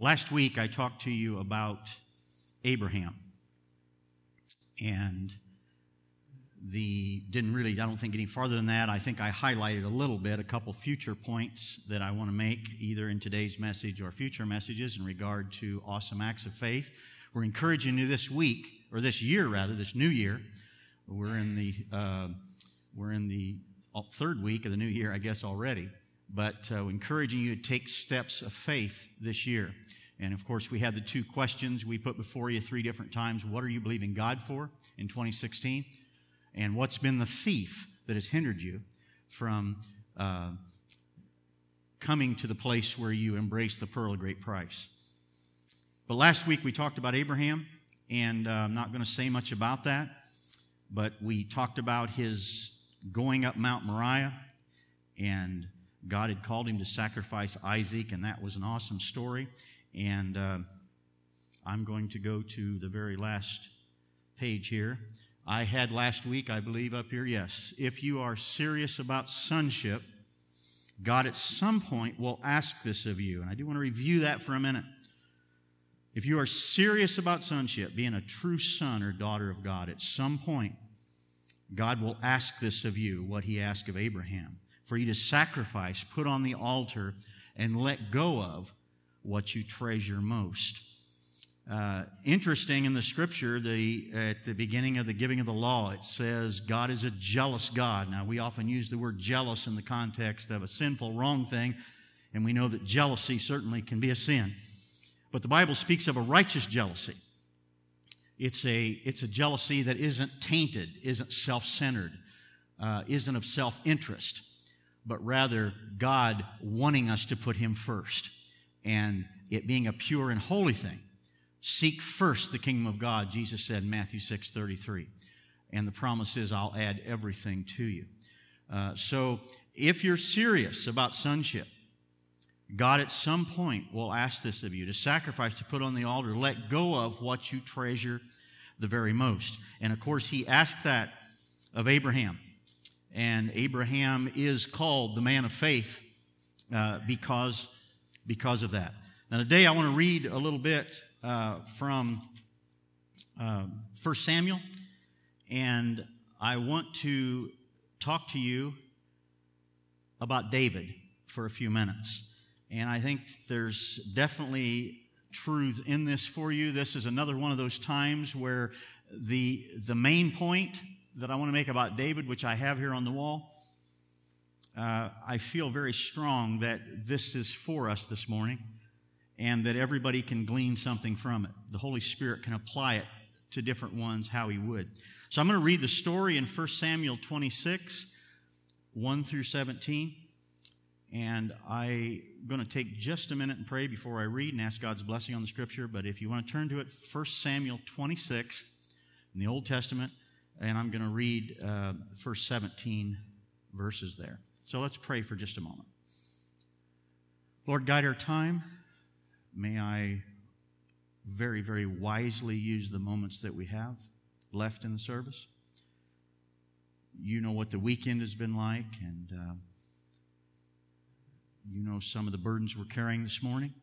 Last week I talked to you about Abraham, and I don't think any farther than that. I think I highlighted a little bit, a couple future points that I want to make either in today's message or future messages in regard to awesome acts of faith. We're encouraging you this week, or this year rather, this new year. We're in the third week of the new year, I guess, already. But encouraging you to take steps of faith this year. And, of course, we had the two questions we put before you 3 different times. What are you believing God for in 2016? And what's been the thief that has hindered you from coming to the place where you embrace the pearl of great price? But last week we talked about Abraham, and I'm not going to say much about that. But we talked about his going up Mount Moriah, and God had called him to sacrifice Isaac, and that was an awesome story. And I'm going to go to the very last page here. I had last week, I believe, up here, yes. If you are serious about sonship, God at some point will ask this of you. And I do want to review that for a minute. If you are serious about sonship, being a true son or daughter of God, at some point, God will ask this of you, what he asked of Abraham, for you to sacrifice, put on the altar, and let go of what you treasure most. Interesting in the Scripture, at the beginning of the giving of the law, it says God is a jealous God. Now, we often use the word jealous in the context of a sinful, wrong thing, and we know that jealousy certainly can be a sin. But the Bible speaks of a righteous jealousy. It's a jealousy that isn't tainted, isn't self-centered, isn't of self-interest, but rather God wanting us to put him first, and it being a pure and holy thing. Seek first the kingdom of God, Jesus said in Matthew 6:33. And the promise is, I'll add everything to you. So if you're serious about sonship, God at some point will ask this of you, to sacrifice, to put on the altar, let go of what you treasure the very most. And of course, he asked that of Abraham. And Abraham is called the man of faith because of that. Now today I want to read a little bit from 1 Samuel, and I want to talk to you about David for a few minutes. And I think there's definitely truths in this for you. This is another one of those times where the main point that I want to make about David, which I have here on the wall, I feel very strong that this is for us this morning, and that everybody can glean something from it. The Holy Spirit can apply it to different ones how he would. So I'm going to read the story in 1 Samuel 26, 1 through 17. And I'm going to take just a minute and pray before I read and ask God's blessing on the Scripture. But if you want to turn to it, 1 Samuel 26 in the Old Testament, and I'm going to read first 17 verses there. So let's pray for just a moment. Lord, guide our time. May I very, very wisely use the moments that we have left in the service. You know what the weekend has been like, and you know some of the burdens we're carrying this morning,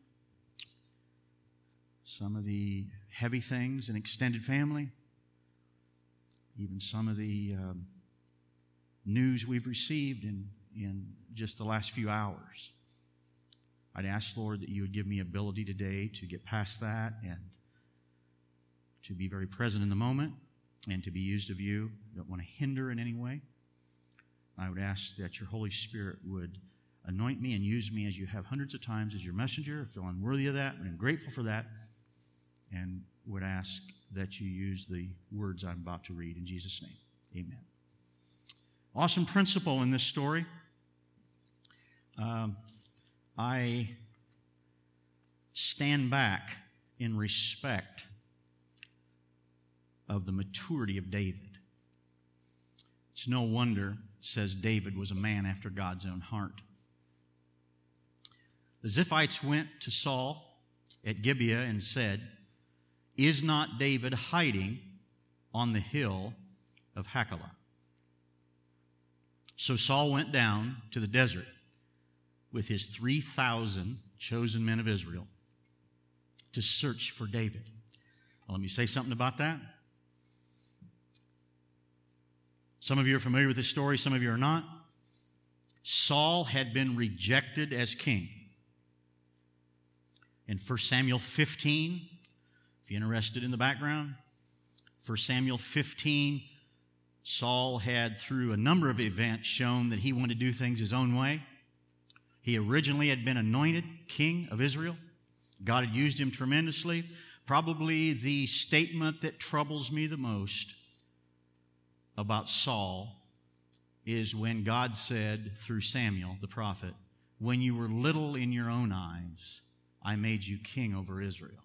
some of the heavy things in extended family, even some of the news we've received in just the last few hours. I'd ask, Lord, that you would give me ability today to get past that and to be very present in the moment and to be used of you. I don't want to hinder in any way. I would ask that your Holy Spirit would anoint me and use me as you have hundreds of times as your messenger. I feel unworthy of that, but I'm grateful for that, and would ask that you use the words I'm about to read in Jesus' name. Amen. Awesome principle in this story. I stand back in respect of the maturity of David. It's no wonder, it says David was a man after God's own heart. The Ziphites went to Saul at Gibeah and said, "Is not David hiding on the hill of Hachilah?" So Saul went down to the desert with his 3,000 chosen men of Israel. to search for David. Well, let me say something about that. Some of you are familiar with this story, some of you are not. Saul had been rejected as king. In 1 Samuel 15, if you're interested in the background, 1 Samuel 15, Saul had, through a number of events, shown that he wanted to do things his own way. He originally had been anointed king of Israel. God had used him tremendously. Probably the statement that troubles me the most about Saul is when God said through Samuel, the prophet, "When you were little in your own eyes, I made you king over Israel."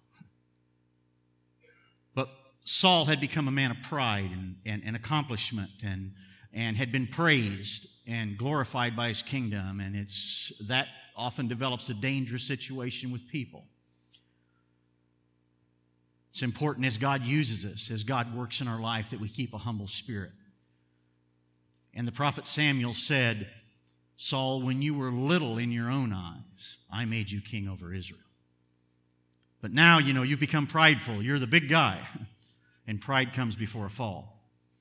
But Saul had become a man of pride and accomplishment and had been praised and glorified by his kingdom, and that often develops a dangerous situation with people. It's important as God uses us, as God works in our life, that we keep a humble spirit. And the prophet Samuel said, "Saul, when you were little in your own eyes, I made you king over Israel. But now, you've become prideful. You're the big guy." And pride comes before a fall.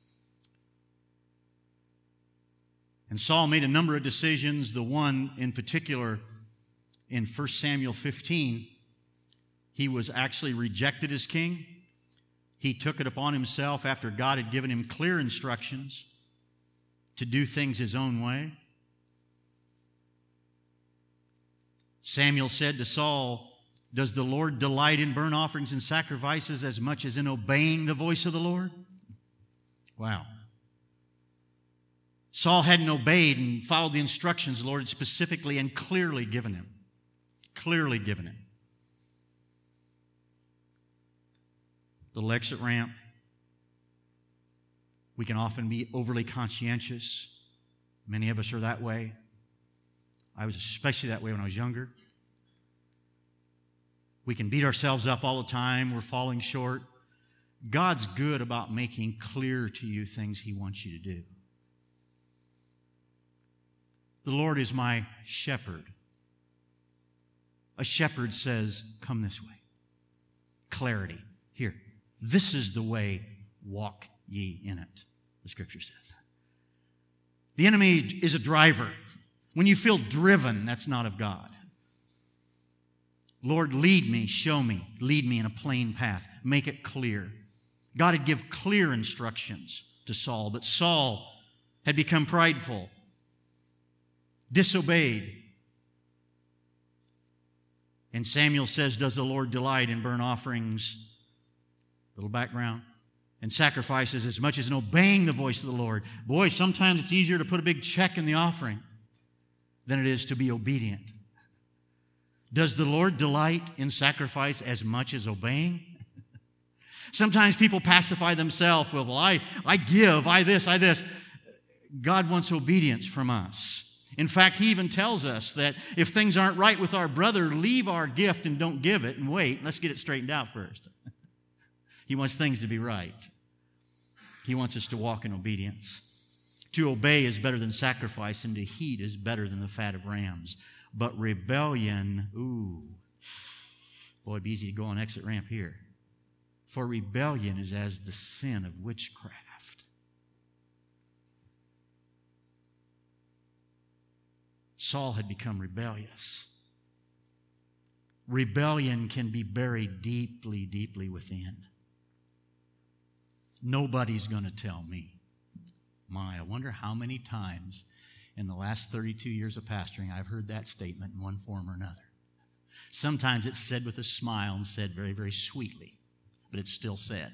And Saul made a number of decisions. The one in particular, in 1 Samuel 15, he was actually rejected as king. He took it upon himself after God had given him clear instructions to do things his own way. Samuel said to Saul, "Does the Lord delight in burnt offerings and sacrifices as much as in obeying the voice of the Lord?" Wow. Saul hadn't obeyed and followed the instructions the Lord had specifically and clearly given him. Clearly given him. Little exit ramp. We can often be overly conscientious. Many of us are that way. I was especially that way when I was younger. We can beat ourselves up all the time. We're falling short. God's good about making clear to you things He wants you to do. The Lord is my shepherd. A shepherd says, "Come this way." Clarity. Here, this is the way, walk ye in it, the Scripture says. The enemy is a driver. When you feel driven, that's not of God. Lord, lead me, show me, lead me in a plain path. Make it clear. God had given clear instructions to Saul, but Saul had become prideful, disobeyed. And Samuel says, "Does the Lord delight in burnt offerings?" Little background. "And sacrifices as much as in obeying the voice of the Lord." Boy, sometimes it's easier to put a big check in the offering than it is to be obedient. Does the Lord delight in sacrifice as much as obeying? Sometimes people pacify themselves with, "Well, I give, I this." God wants obedience from us. In fact, He even tells us that if things aren't right with our brother, leave our gift and don't give it and wait. Let's get it straightened out first. He wants things to be right. He wants us to walk in obedience. To obey is better than sacrifice, and to heed is better than the fat of rams. But rebellion, boy, it'd be easy to go on exit ramp here. For rebellion is as the sin of witchcraft. Saul had become rebellious. Rebellion can be buried deeply, deeply within. Nobody's going to tell me. I wonder how many times in the last 32 years of pastoring I've heard that statement in one form or another. Sometimes it's said with a smile and said very, very sweetly, but it's still said.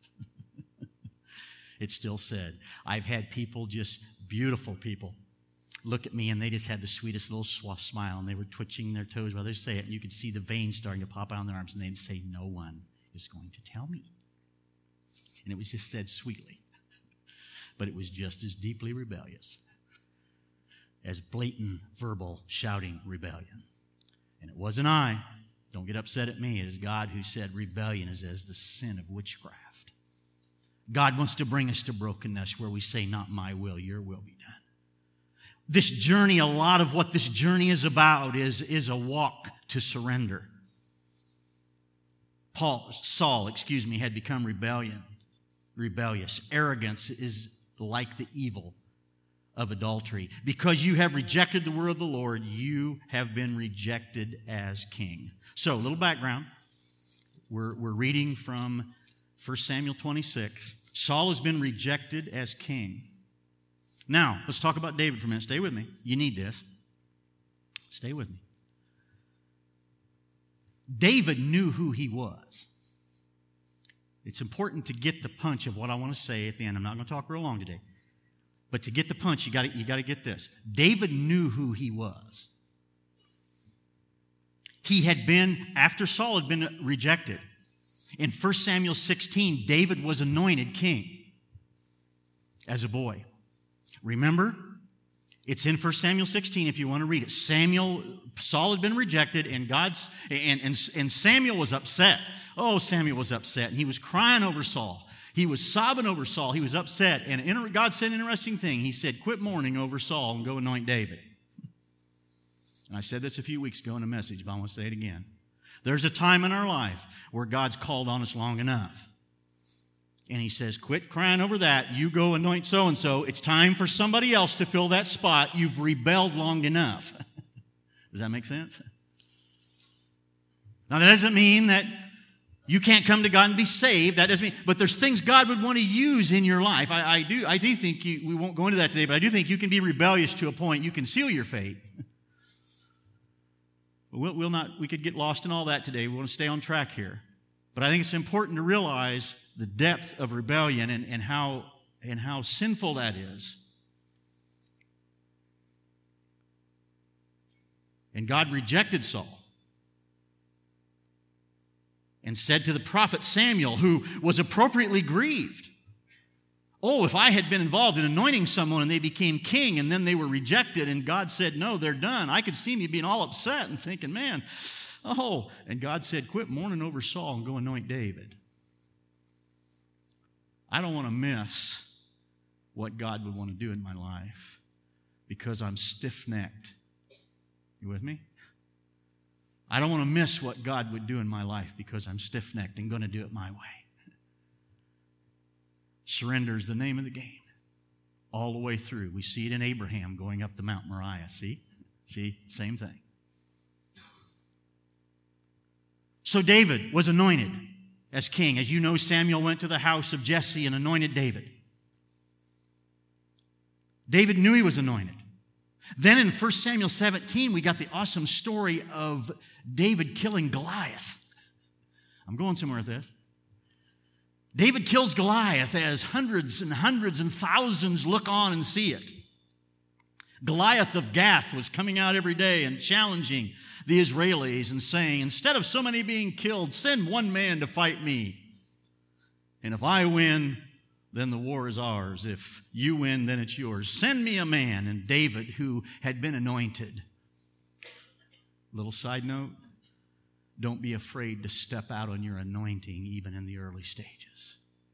It's still said. I've had people, just beautiful people, look at me and they just had the sweetest little smile and they were twitching their toes while they say it, and you could see the veins starting to pop out on their arms, and they'd say, "No one is going to tell me." And it was just said sweetly. But it was just as deeply rebellious as blatant verbal shouting rebellion. And it wasn't I. Don't get upset at me. It is God who said rebellion is as the sin of witchcraft. God wants to bring us to brokenness where we say, "Not my will, your will be done." This journey, a lot of what this journey is about is a walk to surrender. Saul, had become rebellious. Arrogance is like the evil of adultery. Because you have rejected the word of the Lord, you have been rejected as king. So, a little background. We're reading from 1 Samuel 26. Saul has been rejected as king. Now, let's talk about David for a minute. Stay with me. You need this. Stay with me. David knew who he was. It's important to get the punch of what I want to say at the end. I'm not going to talk real long today. But to get the punch, you got to get this. David knew who he was. He had been, after Saul had been rejected, in 1 Samuel 16, David was anointed king as a boy. Remember, it's in 1 Samuel 16 if you want to read it. Saul had been rejected, and Samuel was upset. Oh, Samuel was upset, and he was crying over Saul. He was sobbing over Saul. He was upset, and God said an interesting thing. He said, quit mourning over Saul and go anoint David. And I said this a few weeks ago in a message, but I want to say it again. There's a time in our life where God's called on us long enough. And he says, quit crying over that. You go anoint so-and-so. It's time for somebody else to fill that spot. You've rebelled long enough. Does that make sense? Now, that doesn't mean that you can't come to God and be saved. That doesn't mean, but there's things God would want to use in your life. I do think we won't go into that today, but I do think you can be rebellious to a point. You can seal your fate. We could get lost in all that today. We want to stay on track here. But I think it's important to realize the depth of rebellion and how sinful that is. And God rejected Saul and said to the prophet Samuel, who was appropriately grieved, oh, if I had been involved in anointing someone and they became king and then they were rejected and God said, no, they're done. I could see me being all upset and thinking, man, and God said, quit mourning over Saul and go anoint David. I don't want to miss what God would want to do in my life because I'm stiff-necked. You with me? I don't want to miss what God would do in my life because I'm stiff-necked and going to do it my way. Surrender is the name of the game. All the way through. We see it in Abraham going up the Mount Moriah. See? Same thing. So David was anointed as king. As you know, Samuel went to the house of Jesse and anointed David. David knew he was anointed. Then in 1 Samuel 17, we got the awesome story of David killing Goliath. I'm going somewhere with this. David kills Goliath as hundreds and thousands look on and see it. Goliath of Gath was coming out every day and challenging the Israelis and saying, instead of so many being killed, send one man to fight me. And if I win, then the war is ours. If you win, then it's yours. Send me a man. And David, who had been anointed. Little side note, don't be afraid to step out on your anointing even in the early stages.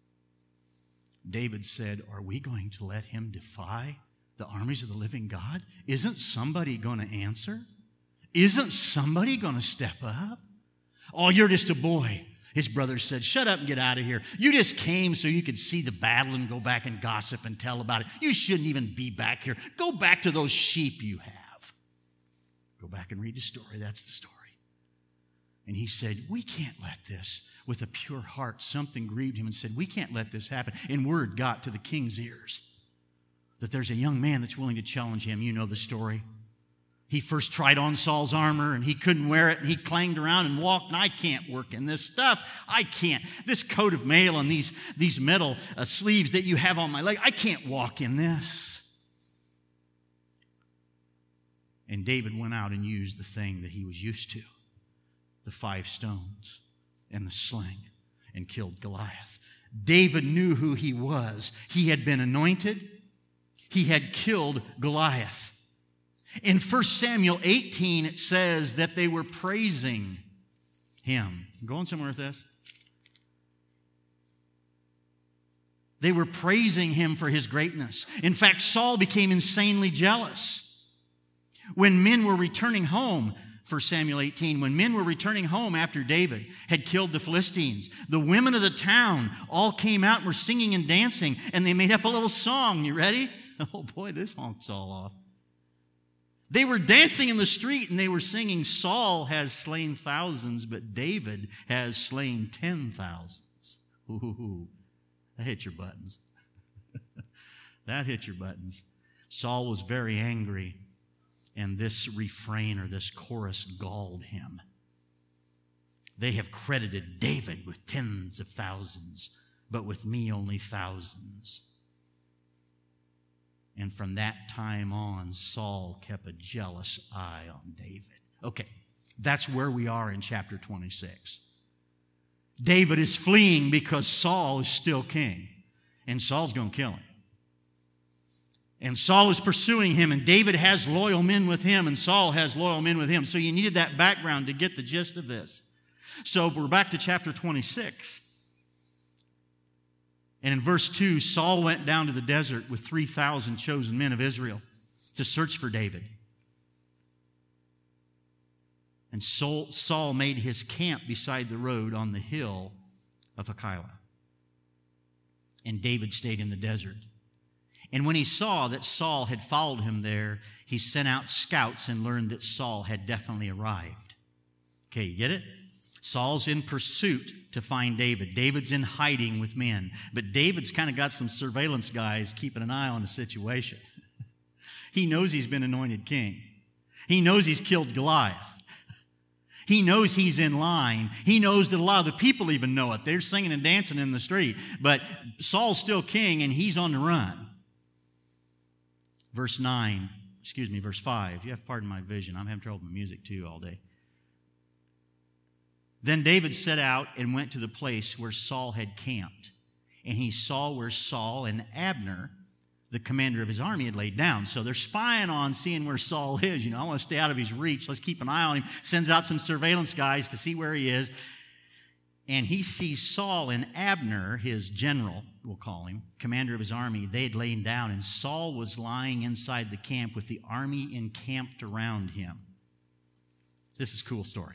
David said, are we going to let him defy the armies of the living God? Isn't somebody going to answer? Isn't somebody going to step up? Oh, you're just a boy. His brothers said, shut up and get out of here. You just came so you could see the battle and go back and gossip and tell about it. You shouldn't even be back here. Go back to those sheep you have. Go back and read the story. That's the story. And he said, we can't let this. With a pure heart, something grieved him and said, we can't let this happen. And word got to the king's ears that there's a young man that's willing to challenge him. You know the story. He first tried on Saul's armor and he couldn't wear it and he clanged around and walked, and I can't work in this stuff. I can't. This coat of mail and these metal sleeves that you have on my leg, I can't walk in this. And David went out and used the thing that he was used to, the 5 stones and the sling, and killed Goliath. David knew who he was. He had been anointed. He had killed Goliath. In 1 Samuel 18, it says that they were praising him. I'm going somewhere with this. They were praising him for his greatness. In fact, Saul became insanely jealous. When men were returning home 1 Samuel 18, when men were returning home after David had killed the Philistines, the women of the town all came out and were singing and dancing, and they made up a little song. You ready? Oh boy, this honks all off. They were dancing in the street and they were singing, Saul has slain thousands, but David has slain 10,000s. Ooh, that hit your buttons. That hit your buttons. Saul was very angry, and this refrain or this chorus galled him. They have credited David with tens of thousands, but with me only thousands. And from that time on, Saul kept a jealous eye on David. Okay, that's where we are in chapter 26. David is fleeing because Saul is still king, and Saul's going to kill him. And Saul is pursuing him, and David has loyal men with him, and Saul has loyal men with him. So you needed that background to get the gist of this. So we're back to chapter 26. And in verse 2, Saul went down to the desert with 3,000 chosen men of Israel to search for David. And Saul made his camp beside the road on the hill of Hachilah. And David stayed in the desert. And when he saw that Saul had followed him there, he sent out scouts and learned that Saul had definitely arrived. Okay, you get it? Saul's in pursuit to find David. David's in hiding with men. But David's kind of got some surveillance guys keeping an eye on the situation. He knows he's been anointed king. He knows he's killed Goliath. He knows he's in line. He knows that a lot of the people even know it. They're singing and dancing in the street. But Saul's still king and he's on the run. Verse 5. You have to pardon my vision. I'm having trouble with music too all day. Then David set out and went to the place where Saul had camped. And he saw where Saul and Abner, the commander of his army, had laid down. So they're spying on seeing where Saul is. I want to stay out of his reach. Let's keep an eye on him. Sends out some surveillance guys to see where he is. And he sees Saul and Abner, his general, we'll call him, commander of his army. They had lain down, and Saul was lying inside the camp with the army encamped around him. This is a cool story.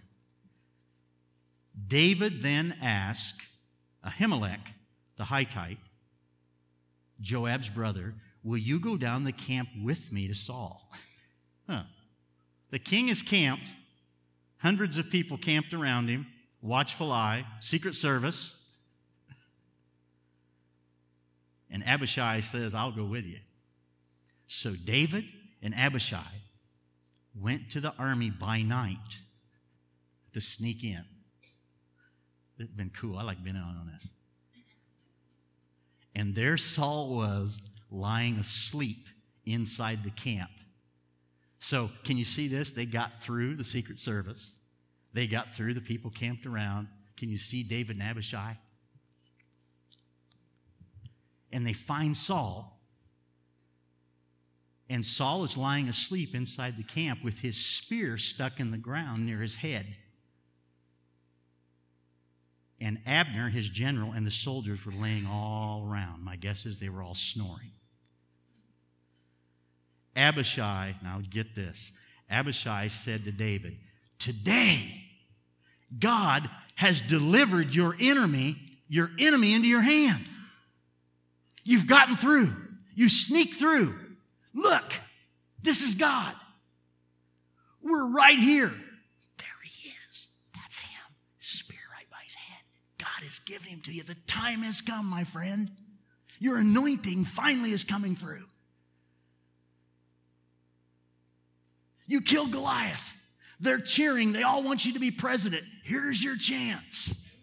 David then asked Ahimelech, the Hittite, Joab's brother, will you go down the camp with me to Saul? The king is camped, hundreds of people camped around him, watchful eye, secret service. And Abishai says, I'll go with you. So David and Abishai went to the army by night to sneak in. It's been cool. I like being in on this. And there Saul was lying asleep inside the camp. So can you see this? They got through the secret service. They got through the people camped around. Can you see David and Abishai? And they find Saul. And Saul is lying asleep inside the camp with his spear stuck in the ground near his head. And Abner, his general, and the soldiers were laying all around. My guess is they were all snoring. Abishai, now get this. Abishai said to David, today God has delivered your enemy into your hand. You've gotten through. You sneaked through. Look, this is God. We're right here. Is giving him to you. The time has come, my friend. Your anointing finally is coming through. You killed Goliath. They're cheering. They all want you to be president. Here's your chance.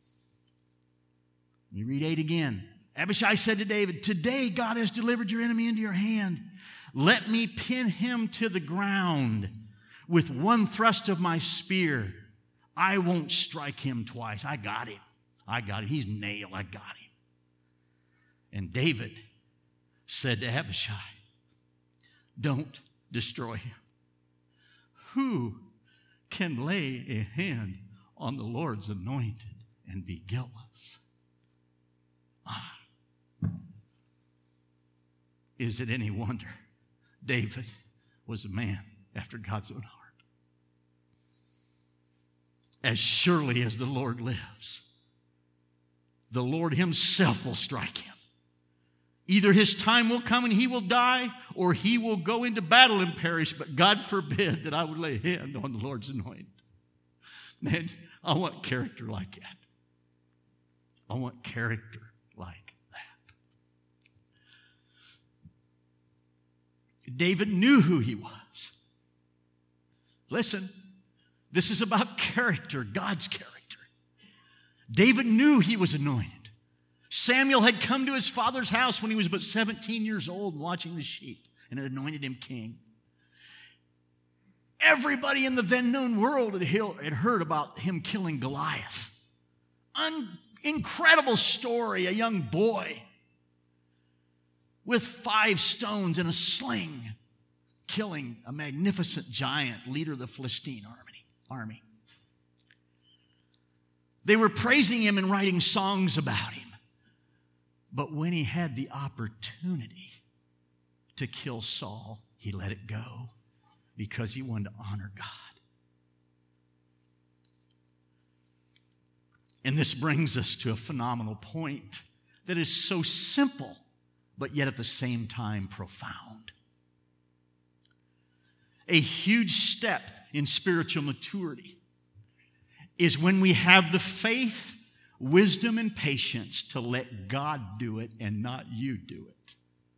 You read 8 again. Abishai said to David, today God has delivered your enemy into your hand. Let me pin him to the ground with one thrust of my spear. I won't strike him twice. I got him. He's nailed. I got him. And David said to Abishai, don't destroy him. Who can lay a hand on the Lord's anointed and be guiltless? Is it any wonder David was a man after God's own heart? as surely as the Lord lives, the Lord himself will strike him. Either his time will come and he will die, or he will go into battle and perish, but God forbid that I would lay a hand on the Lord's anointed. Man, I want character like that. I want character like that. David knew who he was. Listen, this is about character, God's character. David knew he was anointed. Samuel had come to his father's house when he was but 17 years old watching the sheep and had anointed him king. Everybody in the then known world had heard about him killing Goliath. Incredible story, a young boy with 5 stones and a sling killing a magnificent giant, leader of the Philistine army. They were praising him and writing songs about him. But when he had the opportunity to kill Saul, he let it go because he wanted to honor God. And this brings us to a phenomenal point that is so simple, but yet at the same time profound. A huge step in spiritual maturity is when we have the faith, wisdom, and patience to let God do it and not you do it.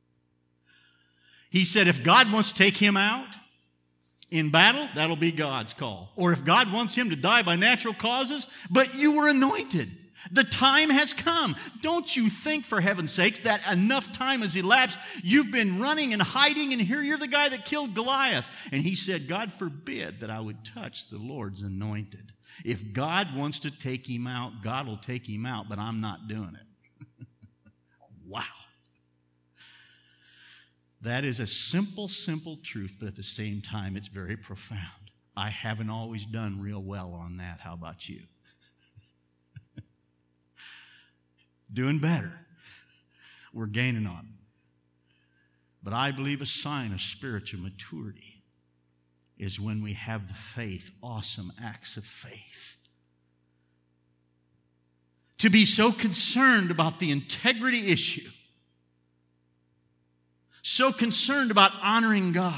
He said if God wants to take him out in battle, that'll be God's call. Or if God wants him to die by natural causes, but you were anointed. The time has come. Don't you think, for heaven's sakes, that enough time has elapsed? You've been running and hiding, and here you're the guy that killed Goliath. And he said, God forbid that I would touch the Lord's anointed. If God wants to take him out, God will take him out, but I'm not doing it. Wow. That is a simple, simple truth, but at the same time, it's very profound. I haven't always done real well on that. How about you? Doing better. We're gaining on it. But I believe a sign of spiritual maturity is when we have the faith, awesome acts of faith. To be so concerned about the integrity issue, so concerned about honoring God,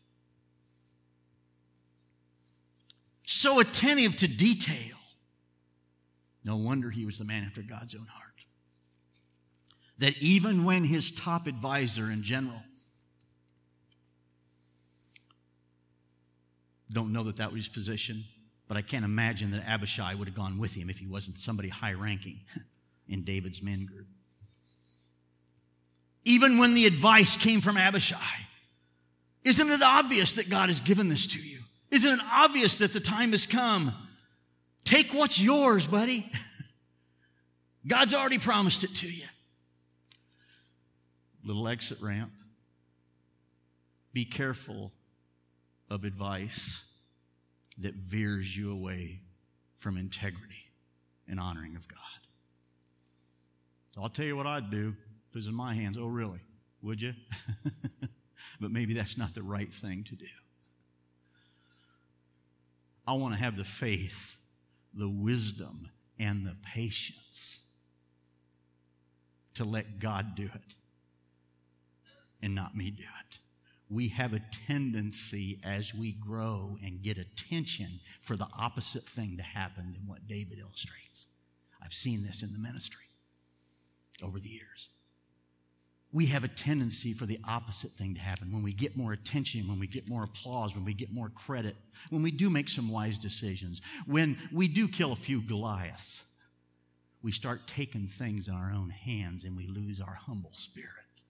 so attentive to detail. No wonder he was the man after God's own heart. That even when his top advisor and general, don't know that was his position, but I can't imagine that Abishai would have gone with him if he wasn't somebody high-ranking in David's men group. Even when the advice came from Abishai, isn't it obvious that God has given this to you? Isn't it obvious that the time has come? Take what's yours, buddy. God's already promised it to you. Little exit ramp. Be careful of advice that veers you away from integrity and honoring of God. I'll tell you what I'd do if it was in my hands. Oh, really? Would you? But maybe that's not the right thing to do. I want to have the faith, the wisdom, and the patience to let God do it and not me do it. We have a tendency as we grow and get attention for the opposite thing to happen than what David illustrates. I've seen this in the ministry over the years. We have a tendency for the opposite thing to happen. When we get more attention, when we get more applause, when we get more credit, when we do make some wise decisions, when we do kill a few Goliaths, we start taking things in our own hands and we lose our humble spirit.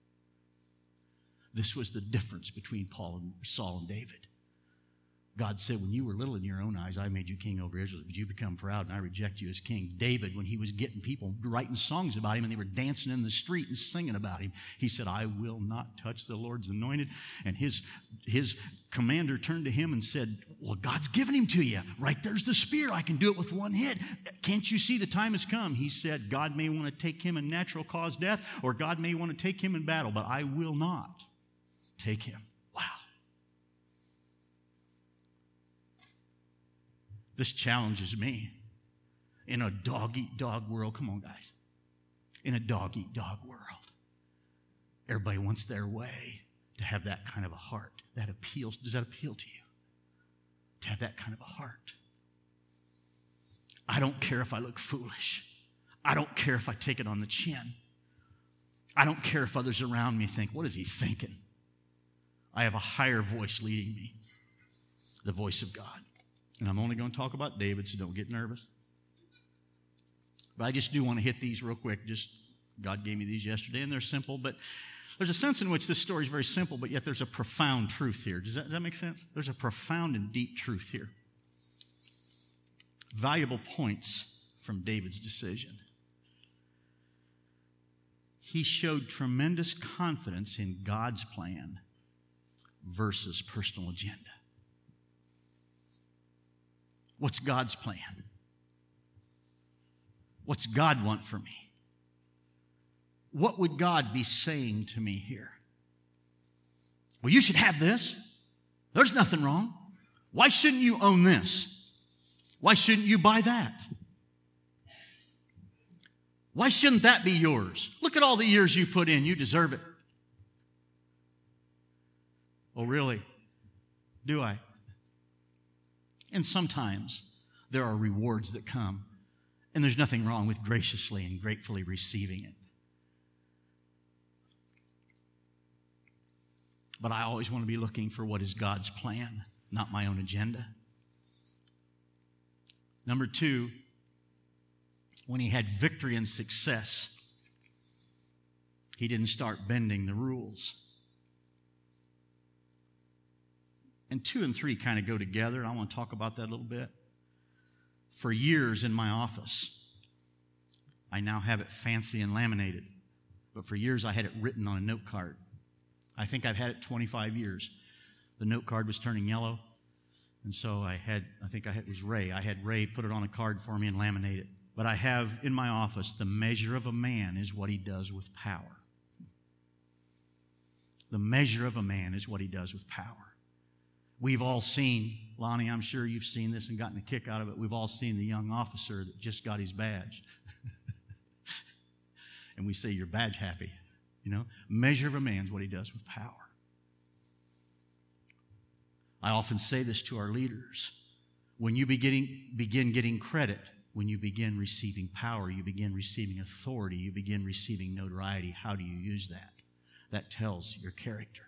This was the difference between Saul and David. God said, when you were little in your own eyes, I made you king over Israel, but you become proud and I reject you as king. David, when he was getting people writing songs about him and they were dancing in the street and singing about him, he said, I will not touch the Lord's anointed. And his commander turned to him and said, well, God's given him to you. Right there's the spear. I can do it with one hit. Can't you see the time has come? He said, God may want to take him in natural cause death, or God may want to take him in battle, but I will not take him. Wow. This challenges me. In a dog-eat-dog world, come on, guys. In a dog-eat-dog world, everybody wants their way. To have that kind of a heart, that appeals. Does that appeal to you? To have that kind of a heart. I don't care if I look foolish. I don't care if I take it on the chin. I don't care if others around me think, what is he thinking? I have a higher voice leading me, the voice of God. And I'm only going to talk about David, so don't get nervous. But I just do want to hit these real quick. God gave me these yesterday, and they're simple, but there's a sense in which this story is very simple, but yet there's a profound truth here. Does that make sense? There's a profound and deep truth here. Valuable points from David's decision. He showed tremendous confidence in God's plan versus personal agenda. What's God's plan? What's God want for me? What would God be saying to me here? Well, you should have this. There's nothing wrong. Why shouldn't you own this? Why shouldn't you buy that? Why shouldn't that be yours? Look at all the years you put in. You deserve it. Oh, really? Do I? And sometimes there are rewards that come, and there's nothing wrong with graciously and gratefully receiving it. But I always want to be looking for what is God's plan, not my own agenda. Number 2, when he had victory and success, he didn't start bending the rules. And 2 and 3 kind of go together. I want to talk about that a little bit. For years in my office, I now have it fancy and laminated. But for years, I had it written on a note card. I think I've had it 25 years. The note card was turning yellow. And so it was Ray. I had Ray put it on a card for me and laminate it. But I have in my office, the measure of a man is what he does with power. The measure of a man is what he does with power. We've all seen, Lonnie, I'm sure you've seen this and gotten a kick out of it. We've all seen the young officer that just got his badge. And we say, you're badge happy. You know, measure of a man is what he does with power. I often say this to our leaders. When you begin getting credit, when you begin receiving power, you begin receiving authority, you begin receiving notoriety, how do you use that? That tells your character.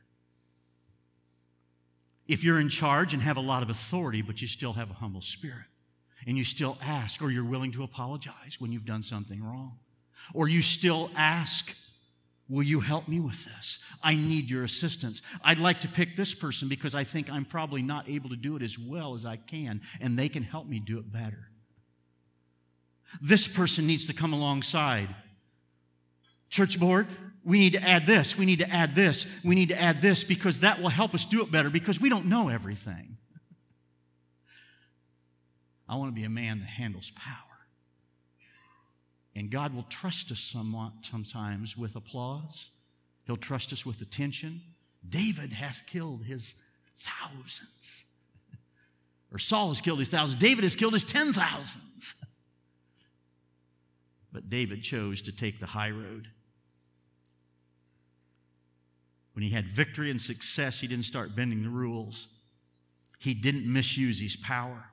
If you're in charge and have a lot of authority, but you still have a humble spirit, and you still ask, or you're willing to apologize when you've done something wrong, or you still ask, will you help me with this? I need your assistance. I'd like to pick this person because I think I'm probably not able to do it as well as I can, and they can help me do it better. This person needs to come alongside. Church board, we need to add this. We need to add this. We need to add this because that will help us do it better because we don't know everything. I want to be a man that handles power. And God will trust us sometimes with applause. He'll trust us with attention. David hath killed his thousands. Or Saul has killed his thousands. David has killed his 10,000s. But David chose to take the high road. When he had victory and success, he didn't start bending the rules. He didn't misuse his power.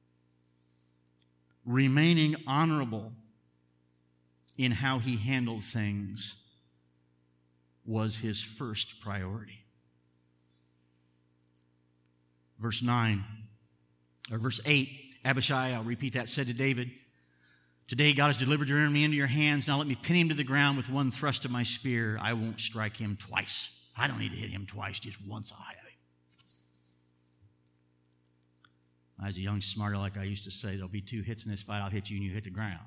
Remaining honorable in how he handled things was his first priority. Verse 8, Abishai, I'll repeat that, said to David, today God has delivered your enemy into your hands. Now let me pin him to the ground with one thrust of my spear. I won't strike him twice. I don't need to hit him twice, just once I'll have him. As a young smarter, like I used to say, there'll be 2 hits in this fight. I'll hit you and you hit the ground.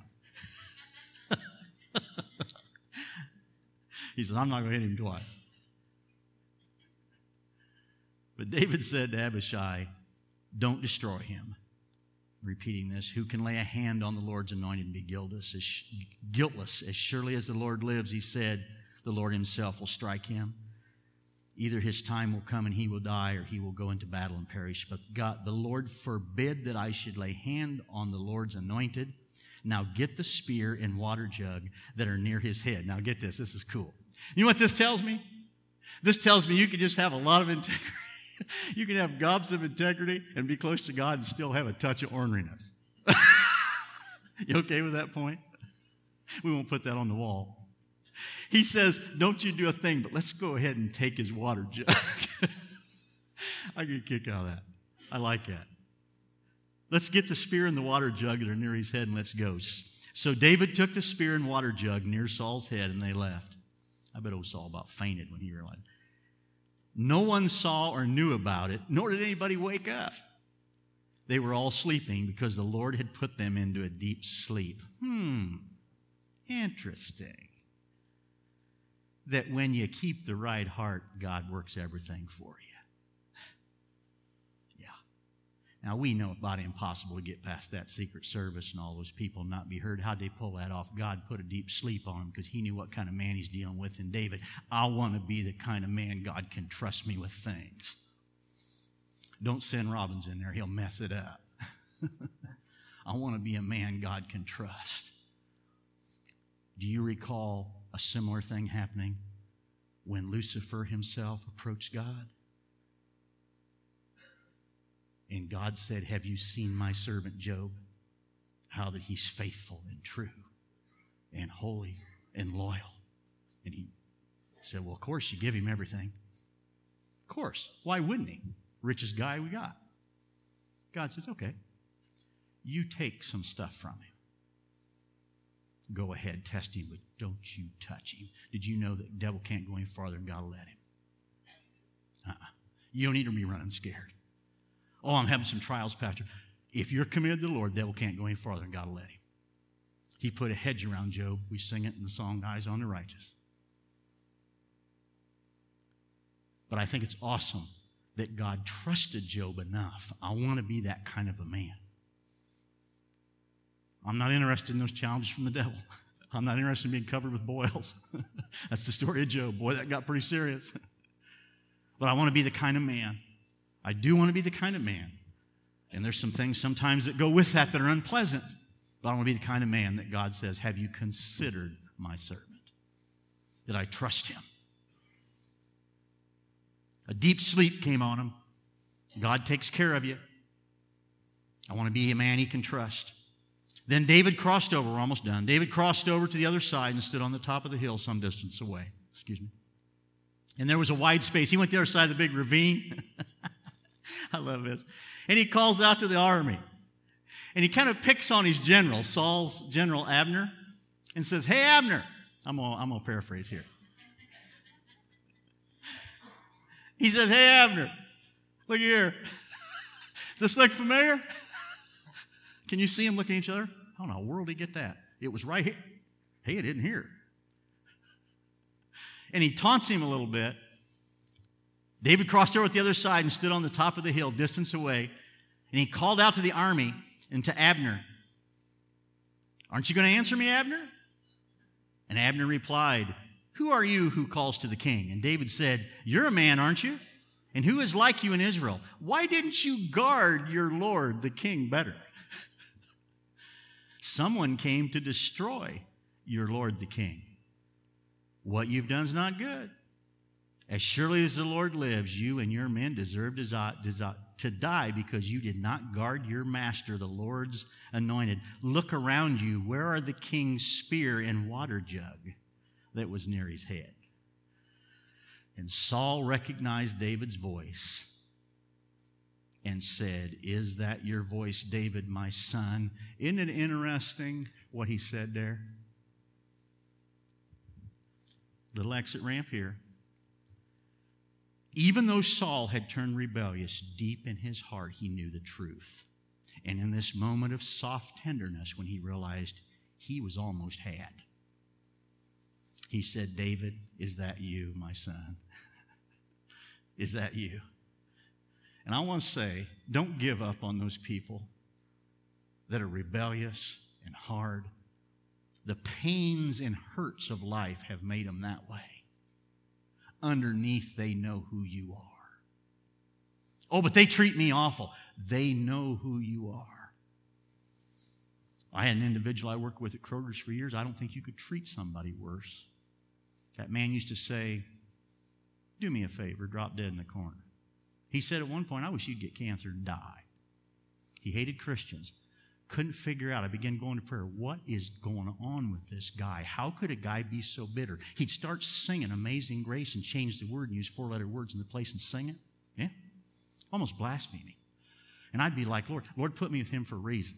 He said, I'm not going to hit him twice. But David said to Abishai, don't destroy him. Repeating this, who can lay a hand on the Lord's anointed and be guiltless? As surely as the Lord lives, he said, the Lord himself will strike him. Either his time will come and he will die, or he will go into battle and perish. But God, the Lord forbid that I should lay hand on the Lord's anointed. Now get the spear and water jug that are near his head. Now get this. This is cool. You know what this tells me? This tells me you can just have a lot of integrity. You can have gobs of integrity and be close to God and still have a touch of orneriness. You okay with that point? We won't put that on the wall. He says, don't you do a thing, but let's go ahead and take his water jug. I get a kick out of that. I like that. Let's get the spear and the water jug that are near his head and let's go. So David took the spear and water jug near Saul's head and they left. I bet old Saul about fainted when he realized. No one saw or knew about it, nor did anybody wake up. They were all sleeping because the Lord had put them into a deep sleep. Interesting. That when you keep the right heart, God works everything for you. Yeah. Now, we know about impossible to get past that Secret Service and all those people not be heard. How'd they pull that off? God put a deep sleep on him because he knew what kind of man he's dealing with in David. I want to be the kind of man God can trust me with things. Don't send Robbins in there. He'll mess it up. I want to be a man God can trust. Do you recall a similar thing happening when Lucifer himself approached God? And God said, have you seen my servant Job? How that he's faithful and true and holy and loyal. And he said, well, of course, you give him everything. Of course. Why wouldn't he? Richest guy we got. God says, okay, you take some stuff from him. Go ahead, test him, but don't you touch him. Did you know that the devil can't go any farther than God will let him? You don't need to be running scared. Oh, I'm having some trials, Pastor. If you're committed to the Lord, the devil can't go any farther than God will let him. He put a hedge around Job. We sing it in the song, Eyes on the Righteous. But I think it's awesome that God trusted Job enough. I want to be that kind of a man. I'm not interested in those challenges from the devil. I'm not interested in being covered with boils. That's the story of Job. Boy, that got pretty serious. But I want to be the kind of man. I do want to be the kind of man. And there's some things sometimes that go with that are unpleasant. But I want to be the kind of man that God says, have you considered my servant? That I trust him. A deep sleep came on him. God takes care of you. I want to be a man he can trust. Then David crossed over. We're almost done. David crossed over to the other side and stood on the top of the hill some distance away. And there was a wide space. He went to the other side of the big ravine. I love this. And he calls out to the army. And he kind of picks on his general, Saul's general Abner, and says, hey, Abner. I'm going to paraphrase here. He says, hey, Abner, look here. Does this look familiar? Can you see them looking at each other? How in the world did he get that? It was right here. Hey, it isn't here. And he taunts him a little bit. David crossed over to the other side and stood on the top of the hill, distance away. And he called out to the army and to Abner, aren't you going to answer me, Abner? And Abner replied, who are you who calls to the king? And David said, you're a man, aren't you? And who is like you in Israel? Why didn't you guard your Lord, the king, better? Someone came to destroy your Lord, the king. What you've done is not good. As surely as the Lord lives, you and your men deserve to die because you did not guard your master, the Lord's anointed. Look around you. Where are the king's spear and water jug that was near his head? And Saul recognized David's voice and said, is that your voice, David, my son? Isn't it interesting what he said there? Little exit ramp here. Even though Saul had turned rebellious, deep in his heart he knew the truth. And in this moment of soft tenderness, when he realized he was almost had, he said, David, is that you, my son? Is that you? And I want to say, don't give up on those people that are rebellious and hard. The pains and hurts of life have made them that way. underneath they know who you are. Oh, but they treat me awful. They know who you are. I had an individual I worked with at Kroger's for years. I don't think you could treat somebody worse. That man used to say, do me a favor, drop dead in the corner. He said at one point, I wish you'd get cancer and die. He hated Christians. Couldn't figure out. I began going to prayer. What is going on with this guy? How could a guy be so bitter? He'd start singing Amazing Grace and change the word and use 4-letter words in the place and sing it. Yeah? Almost blaspheming. And I'd be like, Lord, put me with him for a reason.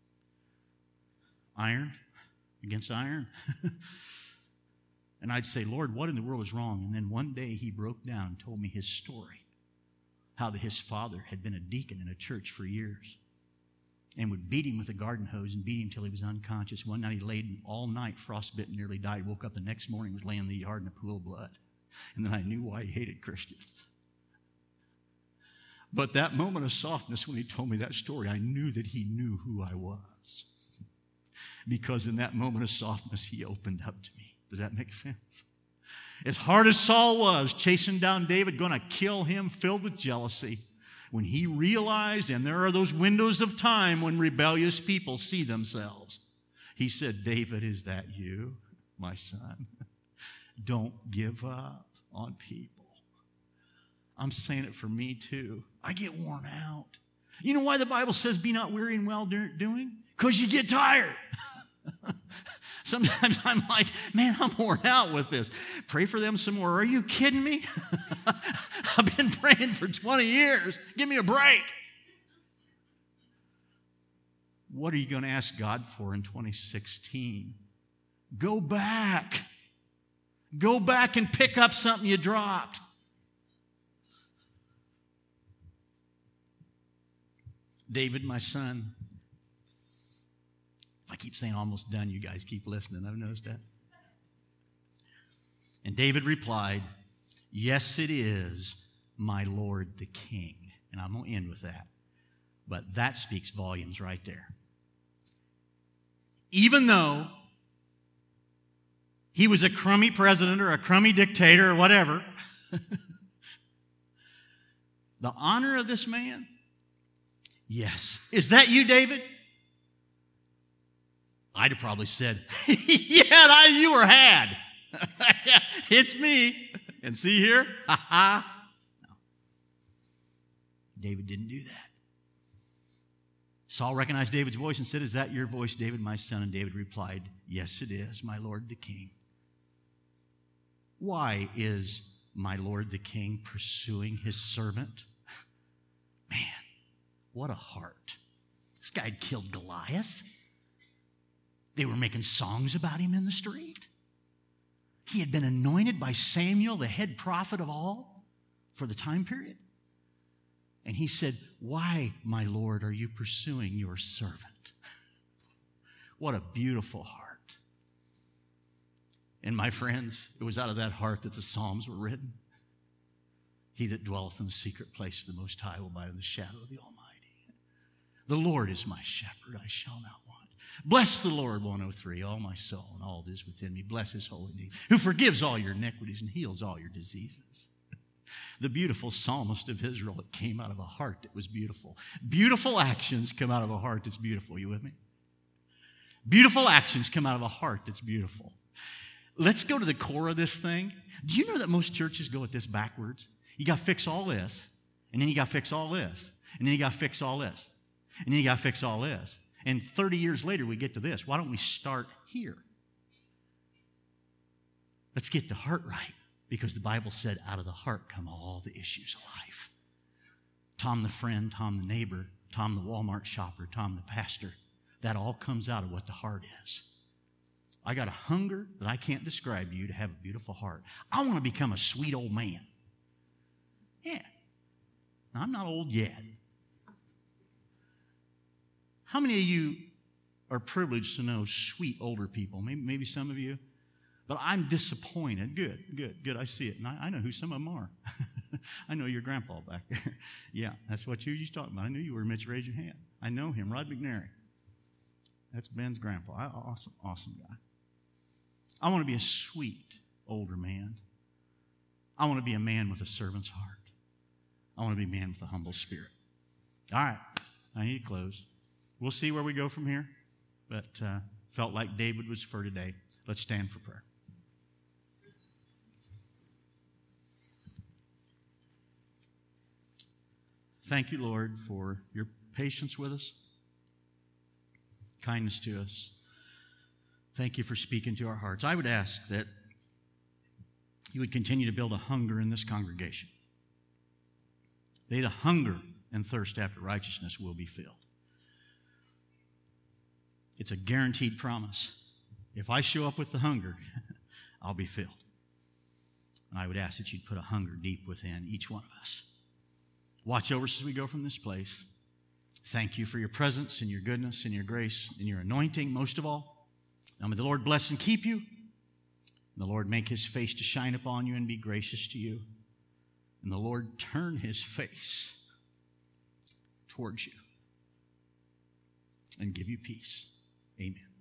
Iron against iron. And I'd say, Lord, what in the world is wrong? And then one day he broke down and told me his story. How that his father had been a deacon in a church for years and would beat him with a garden hose and beat him till he was unconscious. One night he laid all night, frostbitten, nearly died. Woke up the next morning, was laying in the yard in a pool of blood. And then I knew why he hated Christians. But that moment of softness when he told me that story, I knew that he knew who I was. Because in that moment of softness, he opened up to me. Does that make sense? As hard as Saul was chasing down David, going to kill him, filled with jealousy, when he realized, and there are those windows of time when rebellious people see themselves, he said, David, is that you, my son? Don't give up on people. I'm saying it for me too. I get worn out. You know why the Bible says be not weary in well doing? Because you get tired. Sometimes I'm like, man, I'm worn out with this. Pray for them some more. Are you kidding me? I've been praying for 20 years. Give me a break. What are you going to ask God for in 2016? Go back. Go back and pick up something you dropped. David, my son. If I keep saying almost done, you guys keep listening. I've noticed that. And David replied, yes, it is, my Lord the King. And I'm going to end with that. But that speaks volumes right there. Even though he was a crummy president or a crummy dictator or whatever, the honor of this man, yes. Is that you, David? I'd have probably said, yeah, you were had. It's me. And see here? No. David didn't do that. Saul recognized David's voice and said, is that your voice, David, my son? And David replied, yes, it is, my Lord the King. Why is my Lord the King pursuing his servant? Man, what a heart. This guy had killed Goliath. They were making songs about him in the street. He had been anointed by Samuel, the head prophet of all, for the time period. And he said, why, my Lord, are you pursuing your servant? What a beautiful heart. And my friends, it was out of that heart that the Psalms were written. He that dwelleth in the secret place of the Most High will abide in the shadow of the Almighty. The Lord is my shepherd, I shall not want. Bless the Lord, 103, all my soul and all that is within me. Bless his holy name, who forgives all your iniquities and heals all your diseases. The beautiful psalmist of Israel that came out of a heart that was beautiful. Beautiful actions come out of a heart that's beautiful. You with me? Beautiful actions come out of a heart that's beautiful. Let's go to the core of this thing. Do you know that most churches go at this backwards? You got to fix all this, and then you got to fix all this, and then you got to fix all this, and then you got to fix all this. And 30 years later, we get to this. Why don't we start here? Let's get the heart right. Because the Bible said, out of the heart come all the issues of life. Tom the friend, Tom the neighbor, Tom the Walmart shopper, Tom the pastor. That all comes out of what the heart is. I got a hunger that I can't describe to you to have a beautiful heart. I want to become a sweet old man. Yeah. Now, I'm not old yet. How many of you are privileged to know sweet older people? Maybe some of you. But I'm disappointed. Good. I see it. And I know who some of them are. I know your grandpa back there. Yeah, that's what you was talking about. I knew you were. Mitch, raise your hand. I know him, Rod McNary. That's Ben's grandpa. Awesome guy. I want to be a sweet older man. I want to be a man with a servant's heart. I want to be a man with a humble spirit. All right, I need to close. We'll see where we go from here, but felt like David was for today. Let's stand for prayer. Thank you, Lord, for your patience with us, kindness to us. Thank you for speaking to our hearts. I would ask that you would continue to build a hunger in this congregation. They that hunger and thirst after righteousness will be filled. It's a guaranteed promise. If I show up with the hunger, I'll be filled. And I would ask that you'd put a hunger deep within each one of us. Watch over us as we go from this place. Thank you for your presence and your goodness and your grace and your anointing, most of all. Now may the Lord bless and keep you. And the Lord make his face to shine upon you and be gracious to you. And the Lord turn his face towards you and give you peace. Amen.